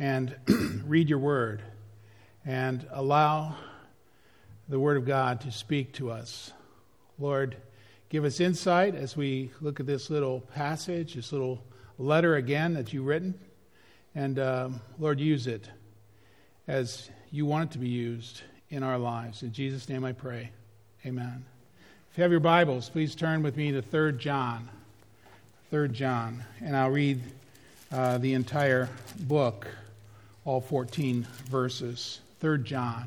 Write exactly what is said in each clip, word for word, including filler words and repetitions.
and read your word and allow the word of God to speak to us. Lord, give us insight as we look at this little passage, this little letter again that you've written. And um, Lord, use it as you want it to be used in our lives. In Jesus' name I pray. Amen. If you have your Bibles, please turn with me to Third John. Third John. And I'll read uh, the entire book, all fourteen verses. Third John.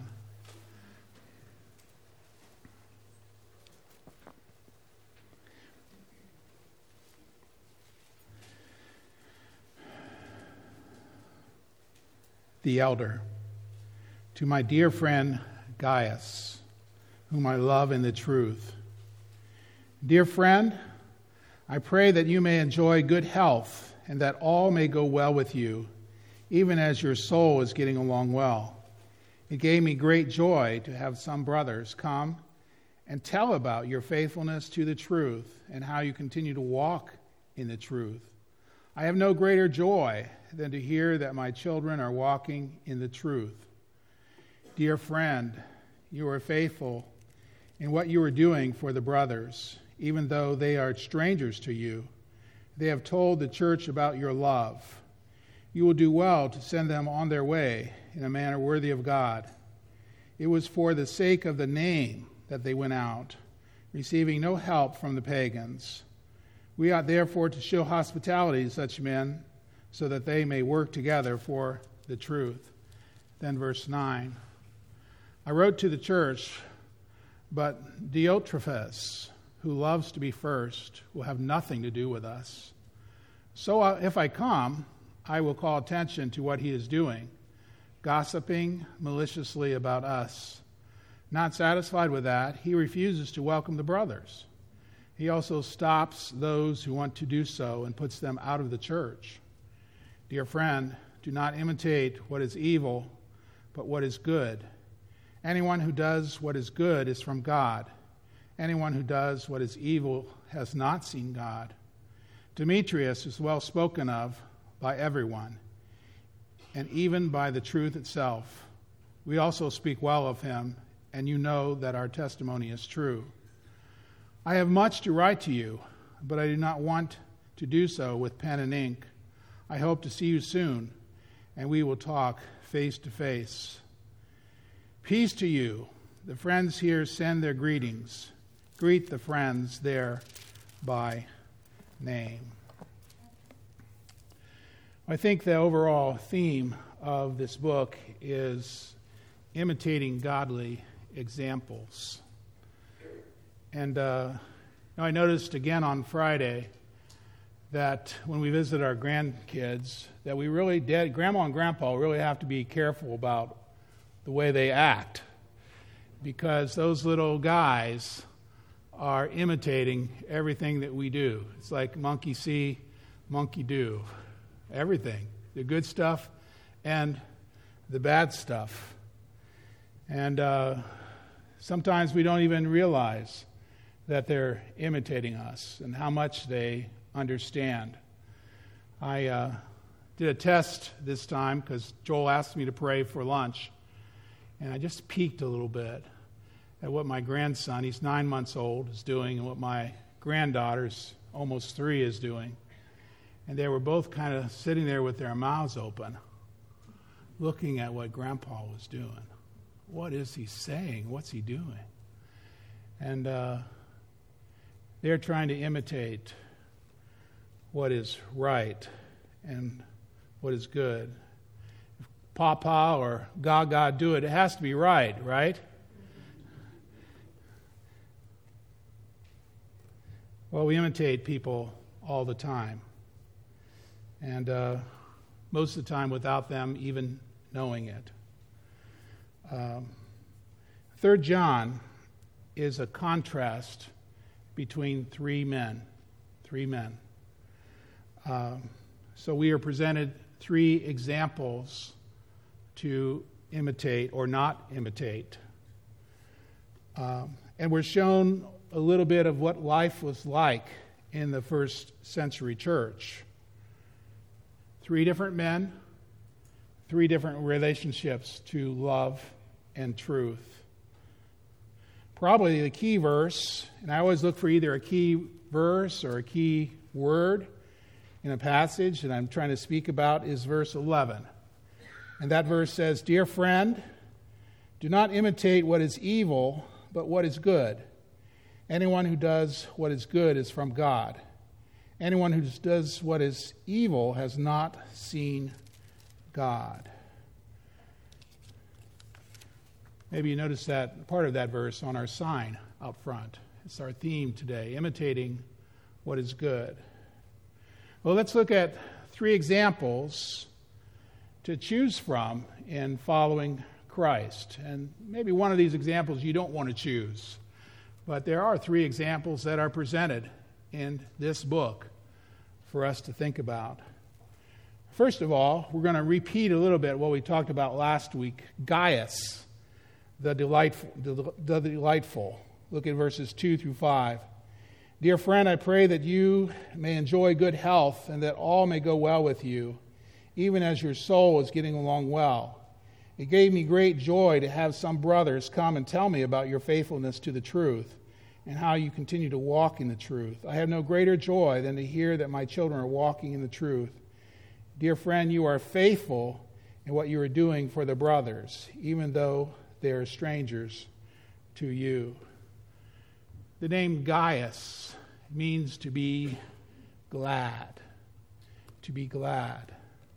The elder, to my dear friend Gaius, whom I love in the truth. Dear friend, I pray that you may enjoy good health and that all may go well with you, even as your soul is getting along well. It gave me great joy to have some brothers come and tell about your faithfulness to the truth and how you continue to walk in the truth. I have no greater joy than to hear that my children are walking in the truth. Dear friend, you are faithful in what you are doing for the brothers, even though they are strangers to you. They have told the church about your love. You will do well to send them on their way in a manner worthy of God. It was for the sake of the name that they went out, receiving no help from the pagans. We ought therefore to show hospitality to such men so that they may work together for the truth. Then verse nine. I wrote to the church, but Diotrephes, who loves to be first, will have nothing to do with us. So if I come, I will call attention to what he is doing, gossiping maliciously about us. Not satisfied with that, he refuses to welcome the brothers. He also stops those who want to do so and puts them out of the church. Dear friend, do not imitate what is evil, but what is good. Anyone who does what is good is from God. Anyone who does what is evil has not seen God. Demetrius is well spoken of by everyone, and even by the truth itself. We also speak well of him, and you know that our testimony is true. I have much to write to you, but I do not want to do so with pen and ink. I hope to see you soon, and we will talk face to face. Peace to you. The friends here send their greetings. Greet the friends there by name. I think the overall theme of this book is imitating godly examples. And uh, I noticed again on Friday that when we visit our grandkids, that we really did, Grandma and Grandpa really have to be careful about the way they act, because those little guys are imitating everything that we do. It's like monkey see, monkey do. Everything. The good stuff and the bad stuff. And uh, sometimes we don't even realize that they're imitating us and how much they understand. I uh, did a test this time because Joel asked me to pray for lunch, and I just peeked a little bit at what my grandson, he's nine months old, is doing, and what my granddaughter's almost three is doing. And they were both kind of sitting there with their mouths open, looking at what Grandpa was doing. What is he saying? What's he doing? And uh, they're trying to imitate what is right and what is good. If Papa or Gaga do it, it has to be right, right? Well, we imitate people all the time. And uh, most of the time without them even knowing it. Um, Third John is a contrast between three men. Three men. Um, so we are presented three examples to imitate or not imitate. Um, and we're shown a little bit of what life was like in the first century church. Three different men, three different relationships to love and truth. Probably the key verse, and I always look for either a key verse or a key word in a passage that I'm trying to speak about, is verse eleven. And that verse says, "Dear friend, do not imitate what is evil, but what is good. Anyone who does what is good is from God. Anyone who does what is evil has not seen God." Maybe you noticed that part of that verse on our sign out front. It's our theme today, imitating what is good. Well, let's look at three examples to choose from in following Christ. And maybe one of these examples you don't want to choose. But there are three examples that are presented in this book for us to think about. First of all, we're going to repeat a little bit what we talked about last week. Gaius, the delightful. The delightful. Look at verses two through five. "Dear friend, I pray that you may enjoy good health and that all may go well with you, even as your soul is getting along well. It gave me great joy to have some brothers come and tell me about your faithfulness to the truth and how you continue to walk in the truth. I have no greater joy than to hear that my children are walking in the truth. Dear friend, you are faithful in what you are doing for the brothers, even though they are strangers to you." The name Gaius means to be glad, to be glad.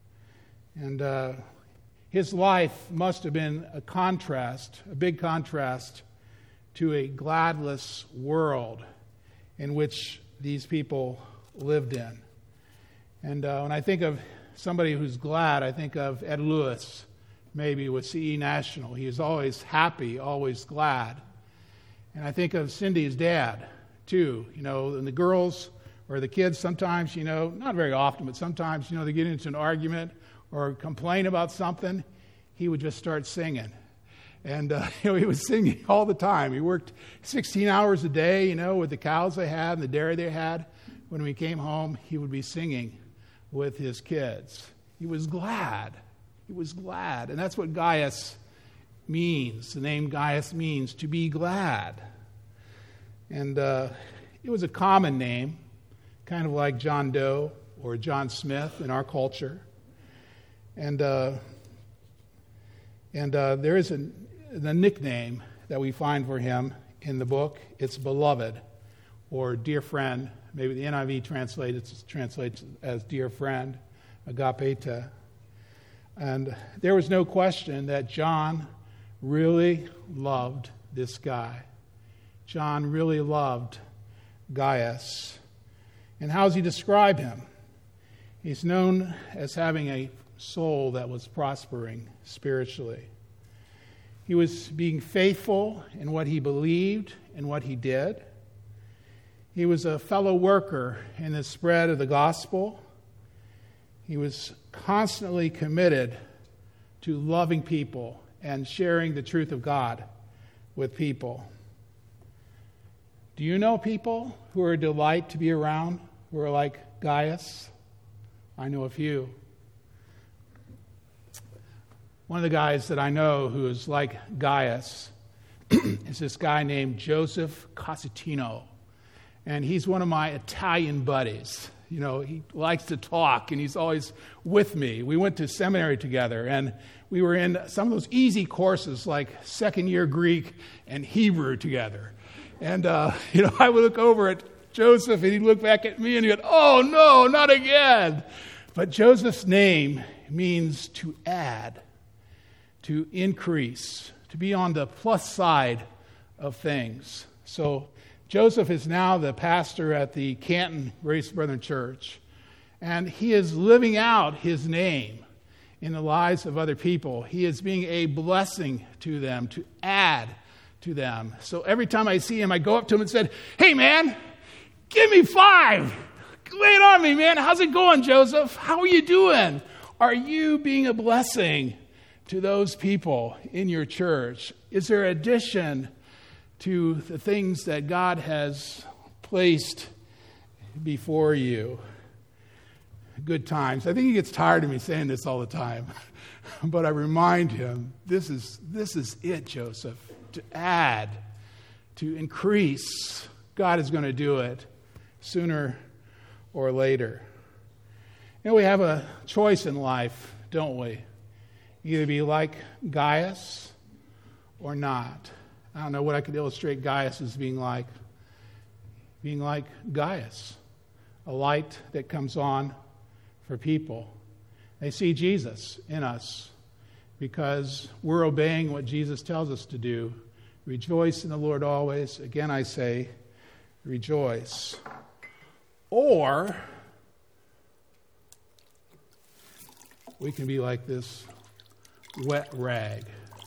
And uh, his life must have been a contrast, a big contrast to a gladless world in which these people lived in. And uh, when I think of somebody who's glad, I think of Ed Lewis, maybe with C E National. He is always happy, always glad. And I think of Cindy's dad, too. You know, and the girls or the kids sometimes, you know, not very often, but sometimes, you know, they get into an argument or complain about something, he would just start singing. And, uh, you know, he was singing all the time. He worked sixteen hours a day, you know, with the cows they had and the dairy they had. When we came home, he would be singing with his kids. He was glad. He was glad. And that's what Gaius means. The name Gaius means to be glad. And uh, it was a common name, kind of like John Doe or John Smith in our culture. And uh, and uh, there is a, a nickname that we find for him in the book. It's beloved, or dear friend. Maybe the N I V translates translates as dear friend, agapeta. And there was no question that John really loved this guy. John really loved Gaius. And how does he describe him? He's known as having a soul that was prospering spiritually. He was being faithful in what he believed and what he did. He was a fellow worker in the spread of the gospel. He was constantly committed to loving people and sharing the truth of God with people. Do you know people who are a delight to be around, who are like Gaius? I know a few. One of the guys that I know who is like Gaius is this guy named Joseph Cosentino. And he's one of my Italian buddies. You know, he likes to talk, and he's always with me. We went to seminary together, and we were in some of those easy courses like second-year Greek and Hebrew together. And, uh, you know, I would look over at Joseph, and he'd look back at me, and he'd go, "Oh, no, not again." But Joseph's name means to add, to increase, to be on the plus side of things. So Joseph is now the pastor at the Canton Grace Brethren Church, and he is living out his name in the lives of other people. He is being a blessing to them, to add to them. So every time I see him, I go up to him and said, "Hey, man, give me five. Lay it on me, man. How's it going, Joseph? How are you doing? Are you being a blessing to those people in your church? Is there addition to the things that God has placed before you?" good times. I think he gets tired of me saying this all the time. But I remind him, this is this is it, Joseph. To add, to increase. God is going to do it sooner or later. You know, we have a choice in life, don't we? Either be like Gaius or not. I don't know what I could illustrate Gaius as being like. Being like Gaius, a light that comes on for people. They see Jesus in us because we're obeying what Jesus tells us to do. Rejoice in the Lord always. Again, I say, rejoice. Or we can be like this wet rag.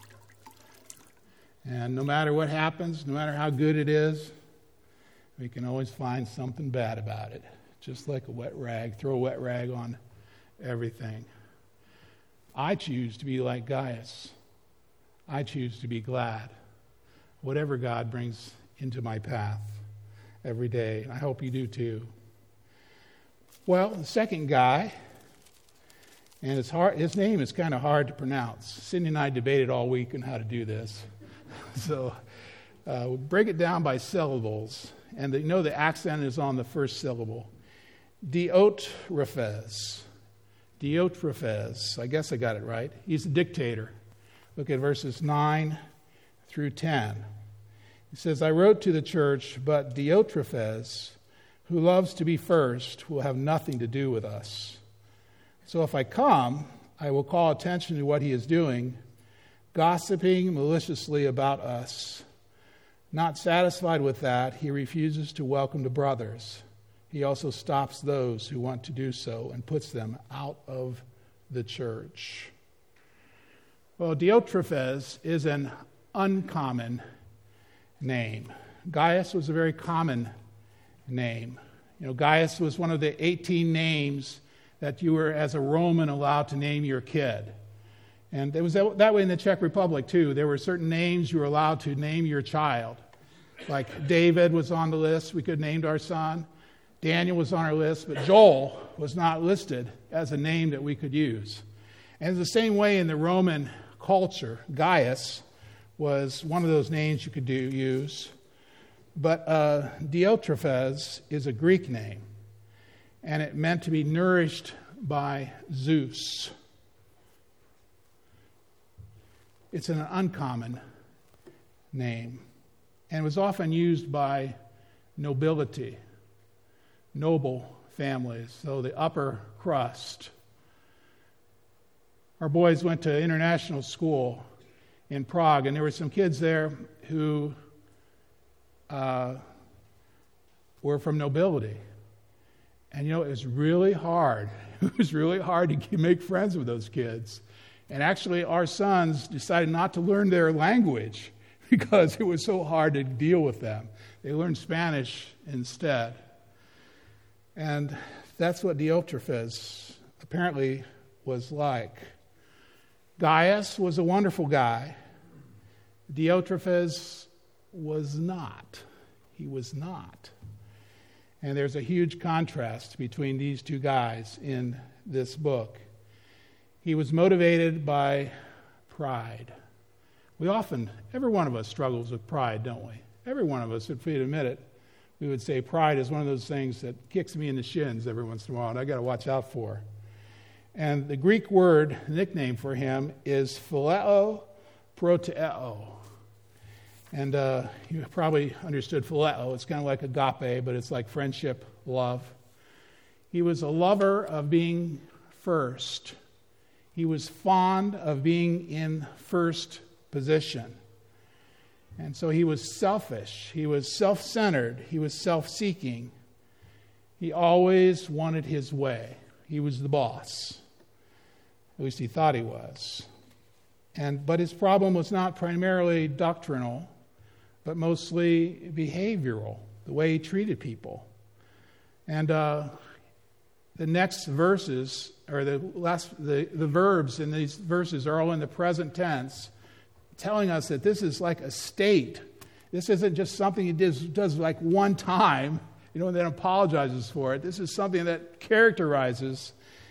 And no matter what happens, no matter how good it is, we can always find something bad about it. Just like a wet rag. Throw a wet rag on everything. I choose to be like Gaius. I choose to be glad. Whatever God brings into my path every day. I hope you do too. Well, the second guy, and it's hard, his name is kind of hard to pronounce. Cindy and I debated all week on how to do this. So uh, we'll break it down by syllables. And you know the accent is on the first syllable. Diotrephes. Diotrephes. I guess I got it right. He's a dictator. Look at verses nine through ten. He says, I wrote to the church, but Diotrephes, who loves to be first, will have nothing to do with us. So if I come, I will call attention to what he is doing, gossiping maliciously about us. Not satisfied with that, he refuses to welcome the brothers. He also stops those who want to do so and puts them out of the church. Well, Diotrephes is an uncommon name. Gaius was a very common name. You know, Gaius was one of the eighteen names that you were, as a Roman, allowed to name your kid. And it was that way in the Czech Republic, too. There were certain names you were allowed to name your child. Like David was on the list. We could have named our son. Daniel was on our list. But Joel was not listed as a name that we could use. And the same way in the Roman culture, Gaius was one of those names you could do use. But uh, Diotrephes is a Greek name. And it meant to be nourished by Zeus. It's an uncommon name and was often used by nobility, noble families, so the upper crust. Our boys went to international school in Prague, and there were some kids there who uh, were from nobility. And, you know, it was really hard. It was really hard to make friends with those kids. And actually, our sons decided not to learn their language because it was so hard to deal with them. They learned Spanish instead. And that's what Diotrephes apparently was like. Gaius was a wonderful guy. Diotrephes was not. He was not. And there's a huge contrast between these two guys in this book. He was motivated by pride. We often, every one of us struggles with pride, don't we? Every one of us, if we'd admit it, we would say pride is one of those things that kicks me in the shins every once in a while, and I got to watch out for. And the Greek word, nickname for him, is phileo proteo. And uh, you probably understood phileo. It's kind of like agape, but it's like friendship, love. He was a lover of being first. He was fond of being in first position. And so he was selfish. He was self-centered. He was self-seeking. He always wanted his way. He was the boss. At least he thought he was. And but his problem was not primarily doctrinal, but mostly behavioral, the way he treated people. And uh, the next verses, or the last, the, the verbs in these verses are all in the present tense, telling us that this is like a state. This isn't just something he does, does like one time, you know, and then apologizes for it. This is something that characterizes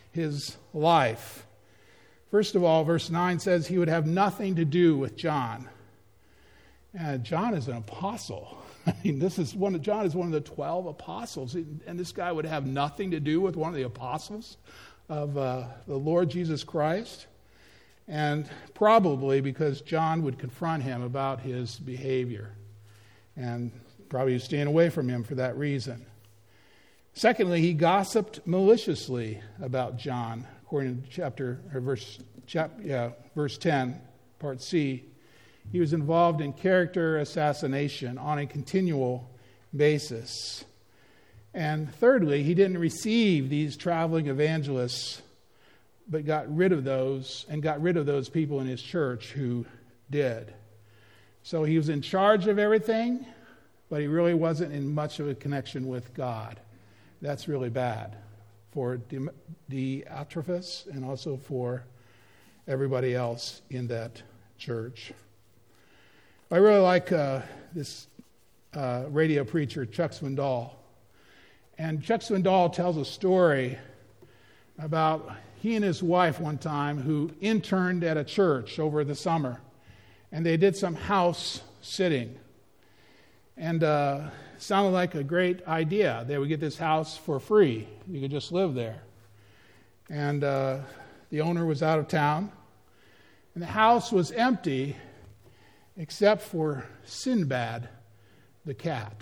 his life. First of all, verse nine says he would have nothing to do with John. And John is an apostle. I mean, this is one of, John is one of the twelve apostles, and this guy would have nothing to do with one of the apostles of uh, the Lord Jesus Christ. And probably because John would confront him about his behavior, and probably was staying away from him for that reason. Secondly, he gossiped maliciously about John, according to chapter or verse chap, yeah, verse ten, part C. He was involved in character assassination on a continual basis. And thirdly, he didn't receive these traveling evangelists, but got rid of those and got rid of those people in his church who did. So he was in charge of everything, but he really wasn't in much of a connection with God. That's really bad for Diotrephes and also for everybody else in that church. I really like uh, this uh, radio preacher, Chuck Swindoll. And Chuck Swindoll tells a story about he and his wife one time who interned at a church over the summer. And they did some house sitting. And uh, it sounded like a great idea. They would get this house for free. You could just live there. And uh, the owner was out of town. And the house was empty except for Sinbad, the cat.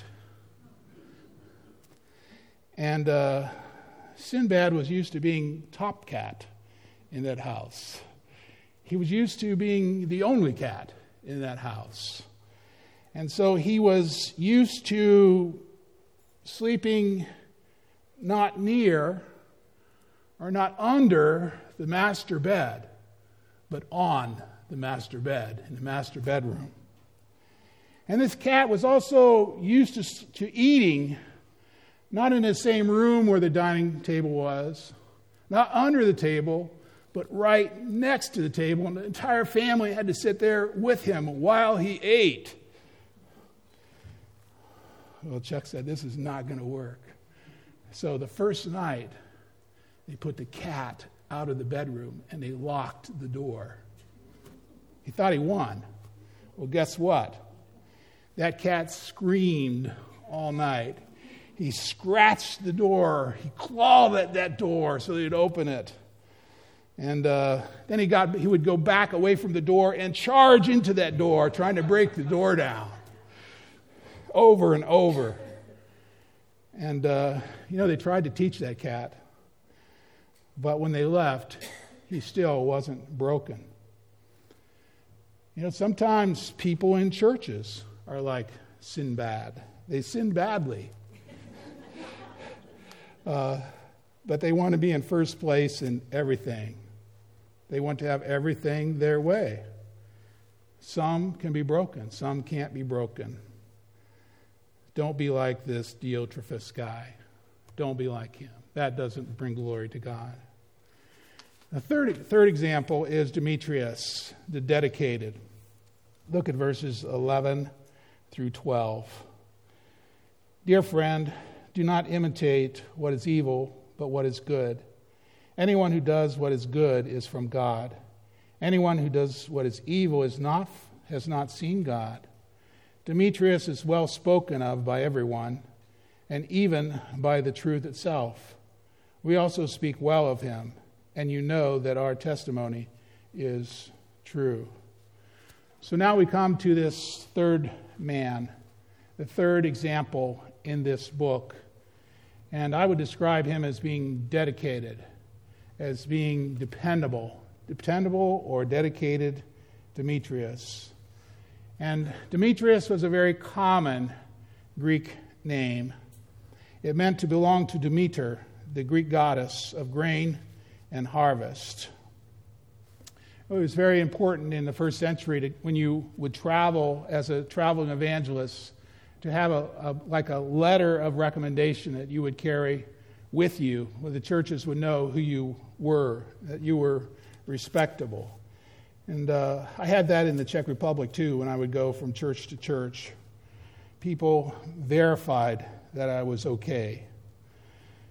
And uh, Sinbad was used to being top cat in that house. He was used to being the only cat in that house. And so he was used to sleeping not near or not under the master bed, but on the master bed, in the master bedroom. And this cat was also used to, to eating not in the same room where the dining table was, not under the table, but right next to the table. And the entire family had to sit there with him while he ate. Well, Chuck said, this is not going to work. So the first night, they put the cat out of the bedroom and they locked the door. He thought he won. Well, guess what? That cat screamed all night. He scratched the door. He clawed at that door so they'd open it. And uh, then he got he would go back away from the door and charge into that door, trying to break the door down. Over and over. And, uh, you know, they tried to teach that cat. But when they left, he still wasn't broken. You know, sometimes people in churches are like Sinbad. They sin badly. uh, but they want to be in first place in everything. They want to have everything their way. Some can be broken. Some can't be broken. Don't be like this Diotrephes guy. Don't be like him. That doesn't bring glory to God. The third, third example is Demetrius, the dedicated. Look at verses eleven through twelve. Dear friend, do not imitate what is evil, but what is good. Anyone who does what is good is from God. Anyone who does what is evil is not has not seen God. Demetrius is well spoken of by everyone, and even by the truth itself. We also speak well of him, and you know that our testimony is true. So now we come to this third man, the third example in this book. And I would describe him as being dedicated, as being dependable, dependable or dedicated Demetrius. And Demetrius was a very common Greek name. It meant to belong to Demeter, the Greek goddess of grain and harvest. It was very important in the first century to, when you would travel as a traveling evangelist, to have a, a like a letter of recommendation that you would carry with you, where the churches would know who you were, that you were respectable. And uh, I had that in the Czech Republic too when I would go from church to church. People verified that I was okay.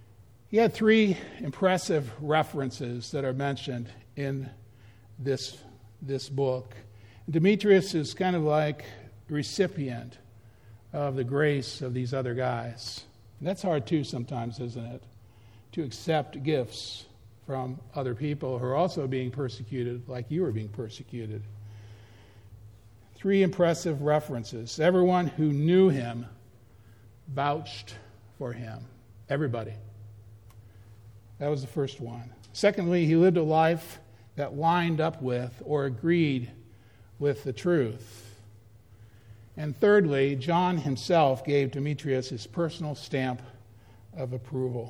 He had three impressive references that are mentioned in this, this book. Demetrius is kind of like a recipient of the grace of these other guys. And that's hard too sometimes, isn't it? To accept gifts from other people who are also being persecuted like you were being persecuted. Three impressive references. Everyone who knew him vouched for him. Everybody. That was the first one. Secondly, he lived a life that lined up with or agreed with the truth. And thirdly, John himself gave Demetrius his personal stamp of approval.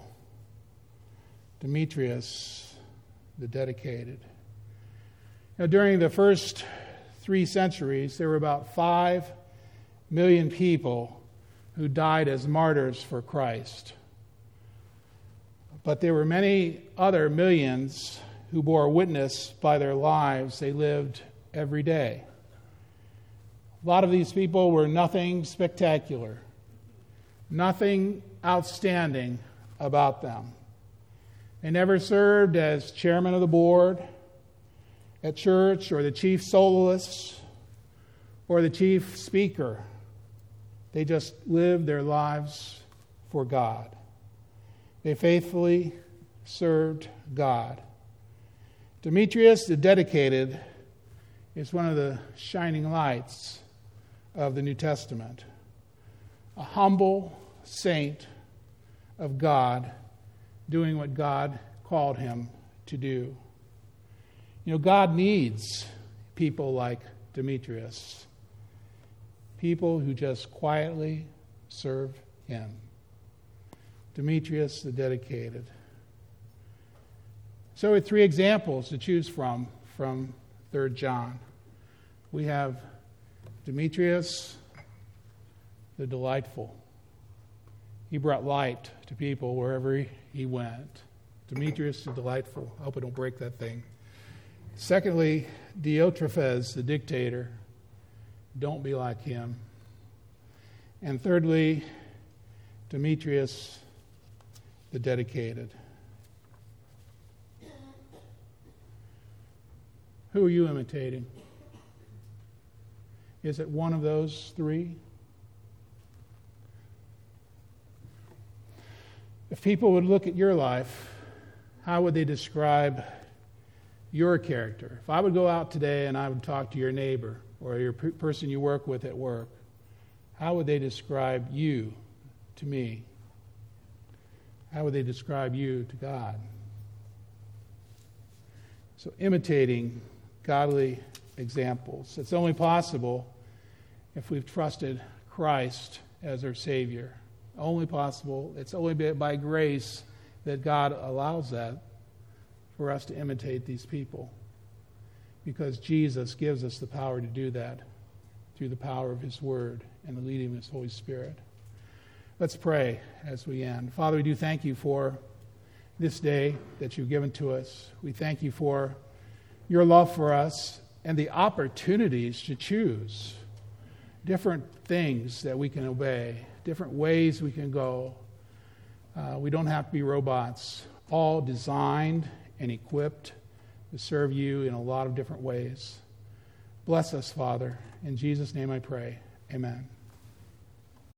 Demetrius, the dedicated. Now, during the first three centuries, there were about five million people who died as martyrs for Christ. But there were many other millions who bore witness by their lives they lived every day. A lot of these people were nothing spectacular, nothing outstanding about them. They never served as chairman of the board at church, or the chief soloist, or the chief speaker. They just lived their lives for God. They faithfully served God. Demetrius, the dedicated, is one of the shining lights of the New Testament. A humble saint of God doing what God called him to do. You know, God needs people like Demetrius, people who just quietly serve him. Demetrius, the dedicated. So we have three examples to choose from, from Third John. We have Demetrius, the delightful. He brought light to people wherever he went. Demetrius, the delightful. I hope I don't break that thing. Secondly, Diotrephes, the dictator. Don't be like him. And thirdly, Demetrius, the dedicated. Who are you imitating? Is it one of those three? If people would look at your life, how would they describe your character? If I would go out today and I would talk to your neighbor or your p- person you work with at work, how would they describe you to me? How would they describe you to God? So imitating godly examples. It's only possible if we've trusted Christ as our Savior. Only possible. It's only by grace that God allows that for us to imitate these people. Because Jesus gives us the power to do that through the power of His Word and the leading of His Holy Spirit. Let's pray as we end. Father, we do thank you for this day that you've given to us. We thank you for your love for us and the opportunities to choose different things that we can obey, different ways we can go. Uh, we don't have to be robots, all designed and equipped to serve you in a lot of different ways. Bless us, Father. In Jesus' name I pray. Amen.